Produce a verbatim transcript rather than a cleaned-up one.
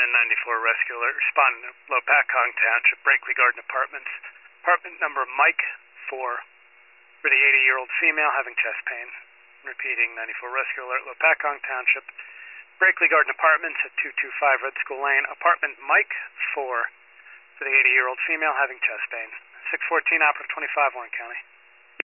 ninety-four Rescue Alert. Responding to Lopakong Township, Brakely Garden Apartments. Apartment number Mike four for the eighty-year-old female having chest pain. Repeating, ninety-four Rescue Alert, Lopakong Township, Brakely Garden Apartments at two two five Red School Lane. Apartment Mike four for the eighty-year-old female having chest pain. six fourteen, operative twenty-five, Warren County.